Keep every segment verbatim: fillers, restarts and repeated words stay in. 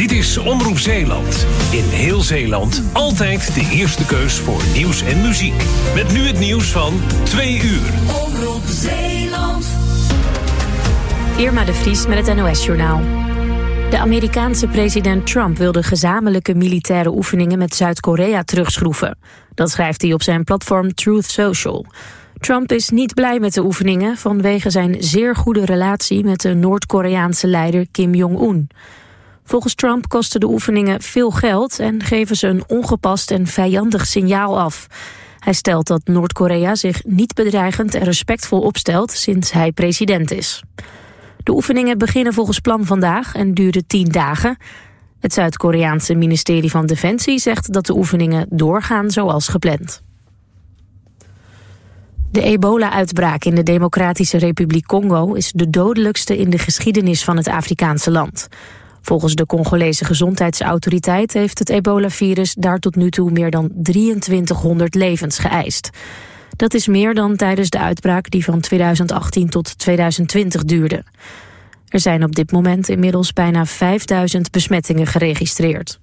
Dit is Omroep Zeeland. In heel Zeeland altijd de eerste keus voor nieuws en muziek. Met nu het nieuws van twee uur. Omroep Zeeland. Irma de Vries met het N O S-journaal. De Amerikaanse president Trump wil de gezamenlijke militaire oefeningen met Zuid-Korea terugschroeven. Dat schrijft hij op zijn platform Truth Social. Trump is niet blij met de oefeningen vanwege zijn zeer goede relatie met de Noord-Koreaanse leider Kim Jong-un. Volgens Trump kosten de oefeningen veel geld en geven ze een ongepast en vijandig signaal af. Hij stelt dat Noord-Korea zich niet bedreigend en respectvol opstelt sinds hij president is. De oefeningen beginnen volgens plan vandaag en duren tien dagen. Het Zuid-Koreaanse ministerie van Defensie zegt dat de oefeningen doorgaan zoals gepland. De ebola-uitbraak in de Democratische Republiek Congo is de dodelijkste in de geschiedenis van het Afrikaanse land. Volgens de Congolese gezondheidsautoriteit heeft het ebola-virus daar tot nu toe meer dan drieëntwintighonderd levens geëist. Dat is meer dan tijdens de uitbraak die van tweeduizend achttien tot tweeduizend twintig duurde. Er zijn op dit moment inmiddels bijna vijfduizend besmettingen geregistreerd.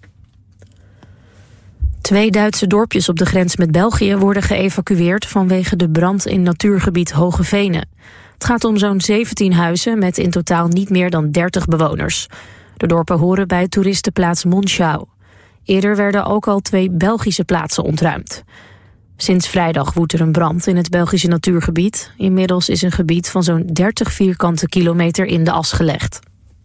Twee Duitse dorpjes op de grens met België worden geëvacueerd vanwege de brand in natuurgebied Hoge Venen. Het gaat om zo'n zeventien huizen met in totaal niet meer dan dertig bewoners. De dorpen horen bij toeristenplaats Monschau. Eerder werden ook al twee Belgische plaatsen ontruimd. Sinds vrijdag woedt er een brand in het Belgische natuurgebied. Inmiddels is een gebied van zo'n dertig vierkante kilometer in de as gelegd.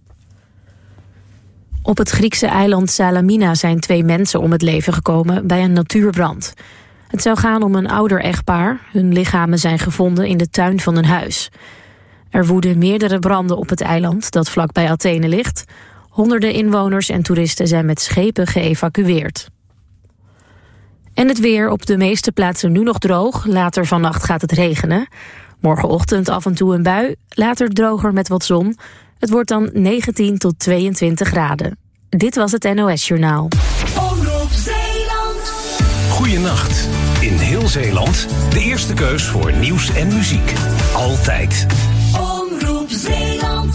Op het Griekse eiland Salamina zijn twee mensen om het leven gekomen bij een natuurbrand. Het zou gaan om een ouder echtpaar. Hun lichamen zijn gevonden in de tuin van een huis. Er woeden meerdere branden op het eiland dat vlakbij Athene ligt. Honderden inwoners en toeristen zijn met schepen geëvacueerd. En het weer op de meeste plaatsen nu nog droog. Later vannacht gaat het regenen. Morgenochtend af en toe een bui. Later droger met wat zon. Het wordt dan negentien tot tweeëntwintig graden. Dit was het N O S-journaal. Omroep Zeeland. Goeienacht. In heel Zeeland de eerste keus voor nieuws en muziek. Altijd. Omroep Zeeland.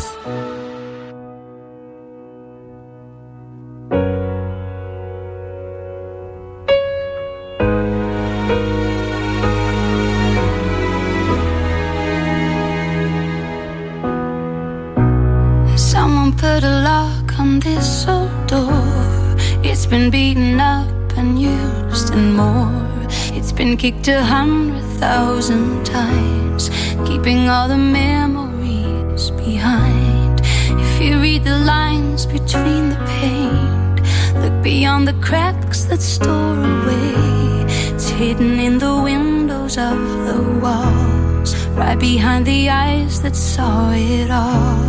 Put a lock on this old door. It's been beaten up and used and more. It's been kicked a hundred thousand times, keeping all the memories behind. If you read the lines between the paint, look beyond the cracks that store away. It's hidden in the windows of the walls, right behind the eyes that saw it all.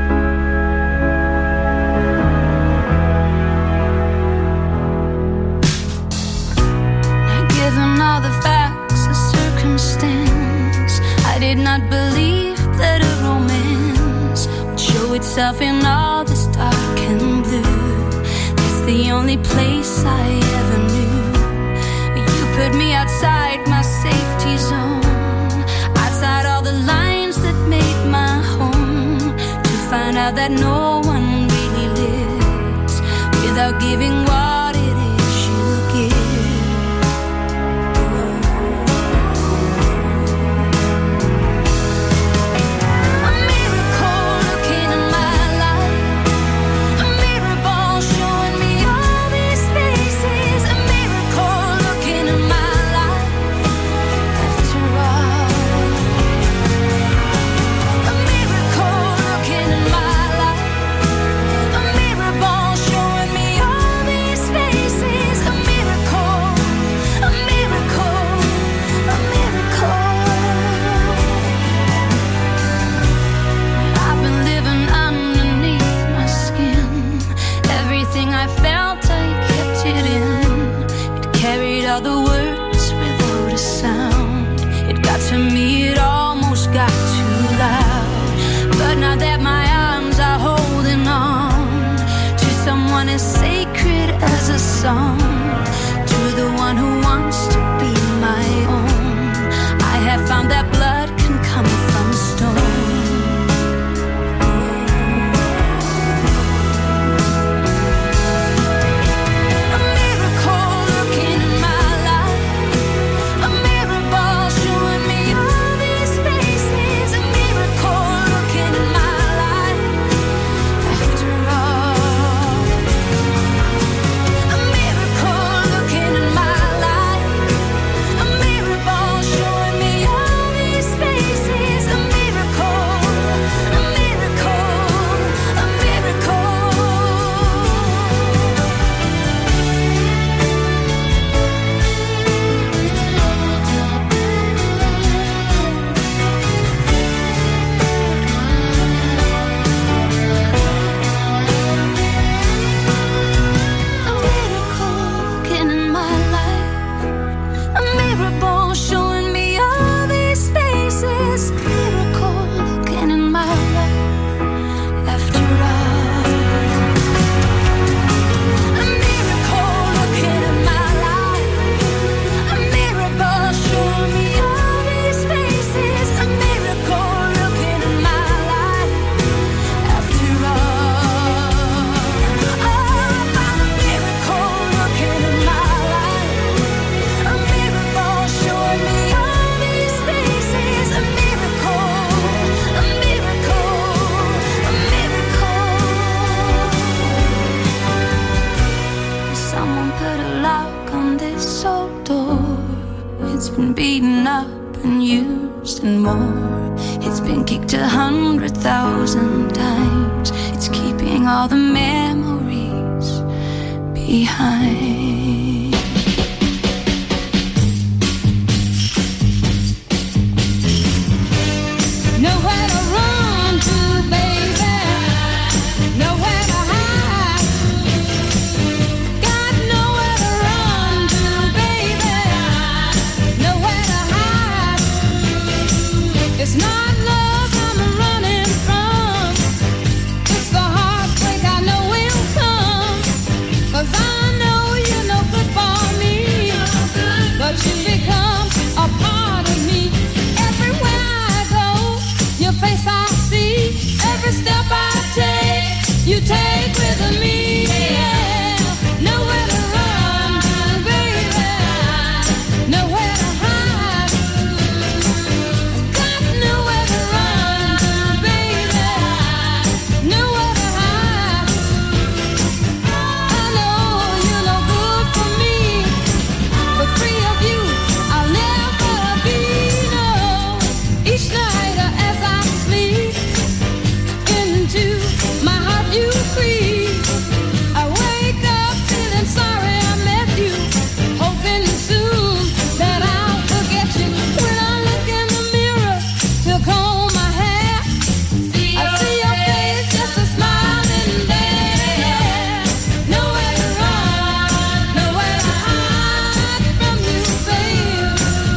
Given all the facts of circumstance, I did not believe that a romance would show itself in all this dark and blue. It's the only place I ever knew. You put me outside my safety zone, outside all the lines that made my home, to find out that no one really lives without giving what it is you give. Song to the one who wants to be my own. I have found that blood can come from stone. and used and more. It's been kicked a hundred thousand times. It's keeping all the memories behind. Nowhere to run to, baby. Nowhere to hide. Got nowhere to run to, baby. Nowhere to hide. It's not love I'm running from. It's the heartbreak I know will come. 'Cause I know you're no good for me. But you become a part of me. Everywhere I go, your face I see. Every step I take, you take with me. Yeah. Nowhere to run to, baby. Nowhere to hide. Got nowhere to run to, baby. Nowhere to hide. I know you're no good for me, but free of you, I'll never be. No. Each night as I sleep, into my heart you creep. I wake up feeling sorry I met you, hoping soon that I'll forget you. When I look in the mirror to comb my hair, I see your face, just a smiling there. Nowhere to run, nowhere to hide from you, babe.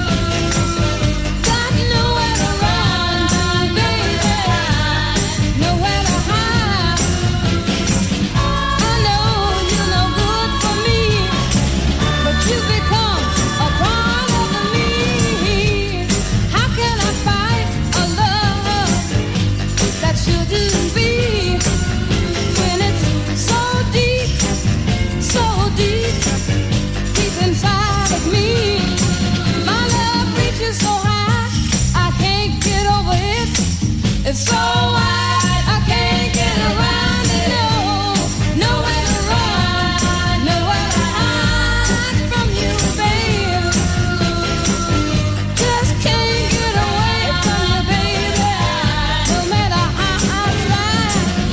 Got nowhere to run to, baby. Nowhere to hide. I know you're no good for me, but you become a part of me. How can I fight a love that shouldn't be, when it's so deep, so deep, deep inside of me? My love reaches so high, I can't get over it. It's so wide, I can't get around it. No, nowhere to run, nowhere to hide from you, babe. Just can't get away from you, baby. No matter how I try.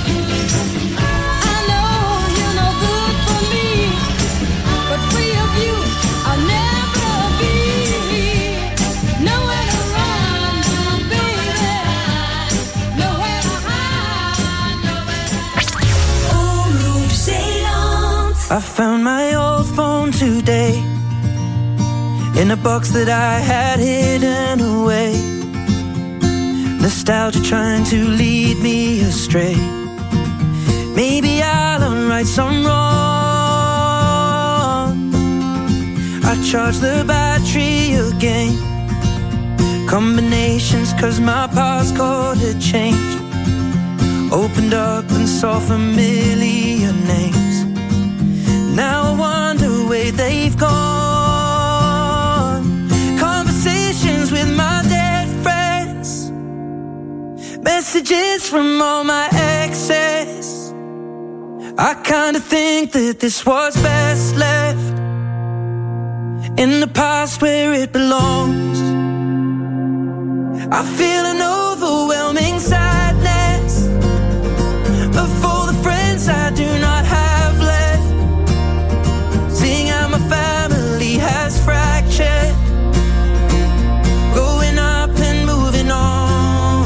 I know you're no good for me, but free of you, I'll never be. Nowhere to run to, baby. Nowhere to hide, nowhere. Omroep Zeeland. I found my old phone today in a box that I had hidden away. Nostalgia trying to lead me astray. Maybe I'll unright some wrong. I charged the battery again. Combinations 'cause my passcode had changed. Opened up and saw familiar names. Now I wonder where they've gone. Conversations with my dead friends. Messages from all my exes. I kinda think that this was best left in the past where it belongs. I feel an overwhelming sadness of all the friends I do not have left. Seeing how my family has fractured, growing up and moving on.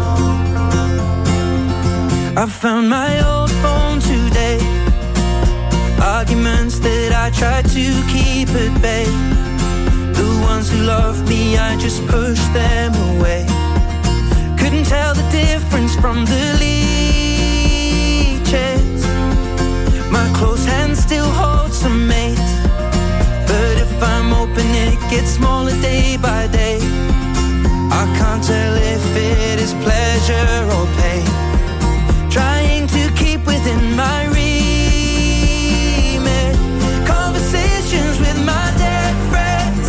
I found my old phone today. Arguments that I tried to keep at bay. The ones who loved me, I just pushed them away. Couldn't tell the difference from the leeches. My close hand still holds some mate, but if I'm open it gets smaller day by day. I can't tell if it is pleasure or pain. Trying to keep within my remit. Conversations with my dead friends.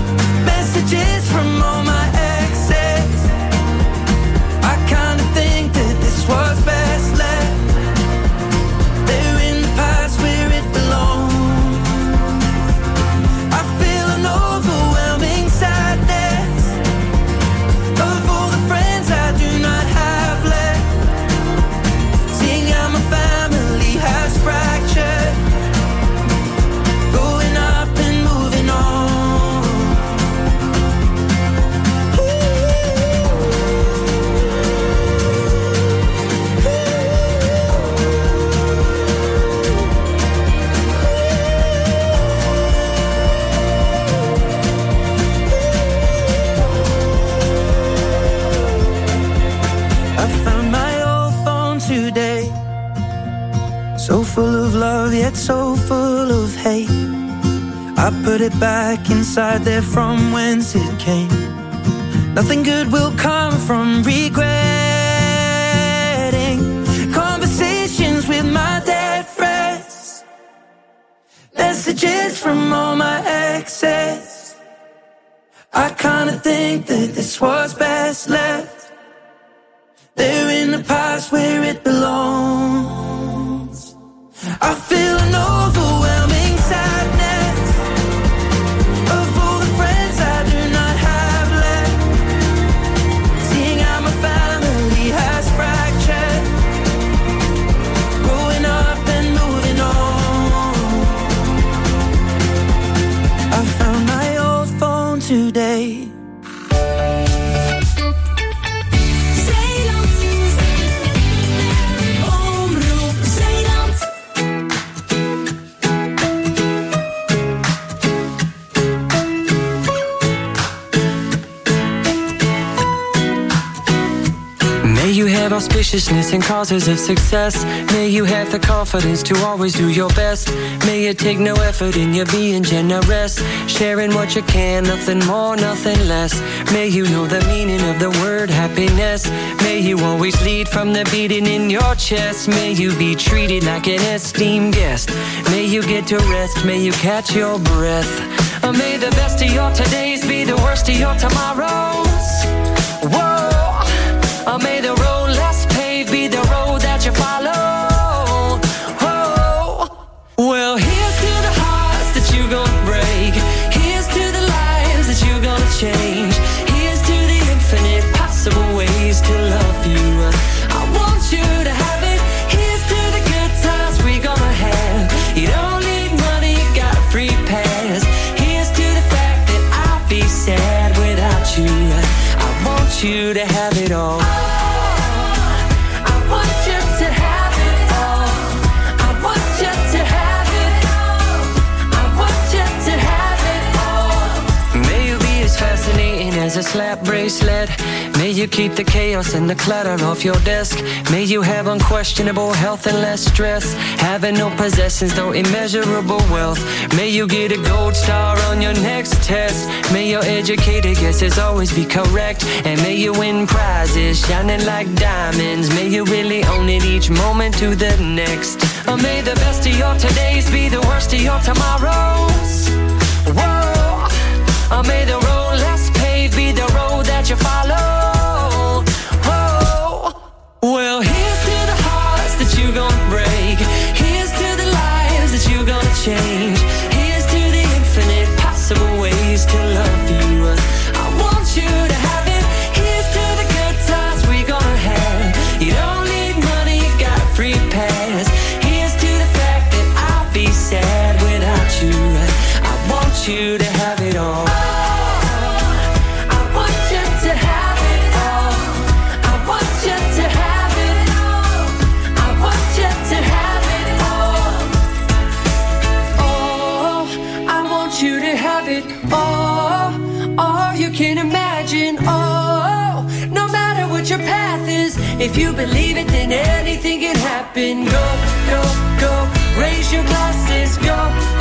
Messages from all my exes. I kinda think So full of love, yet so full of hate. I put it back inside there from whence it came. Nothing good will come from regretting conversations with my dead friends, messages from all my exes. I kinda think that this was best left there in the past where it belongs. I feel an overwhelming sadness of all the friends I do not have left, seeing how my family has fractured, growing up and moving on. I found my old phone today. Auspiciousness and causes of success. May you have the confidence to always do your best. May it take no effort in your being generous, sharing what you can, nothing more, nothing less. May you know the meaning of the word happiness. May you always lead from the beating in your chest. May you be treated like an esteemed guest. May you get to rest, may you catch your breath. Or may the best of your todays be the worst of your tomorrows. Whoa. Or may the road less paved be the road that you follow. Oh. Well, here's to the hearts that you're gonna break. Here's to the lives that you're gonna change. Here's to the infinite possible ways to love you. I want you to have it. Here's to the good times we're gonna have. You don't need money, you got a free pass. Here's to the fact that I'll be sad without you. I want you to have it all. As a slap bracelet, may you keep the chaos and the clutter off your desk. May you have unquestionable health and less stress, having no possessions, though immeasurable wealth. May you get a gold star on your next test. May your educated guesses always be correct, and may you win prizes shining like diamonds. May you really own it each moment to the next. Or may the best of your todays be the worst of your tomorrows. Whoa. Or may the road less paved be the road that you follow. Oh. Well, here's to the hearts that you're gonna break. Here's to the lives that you're gonna change. Here's to the infinite possible ways to love you. I want you to have it. Here's to the good times we're gonna have. You don't need money, you got a free pass. Here's to the fact that I'll be sad without you. I want you to have it all. Oh, all you can imagine. Oh, no matter what your path is, if you believe it, then anything can happen. Go, go, go, raise your glasses. Go,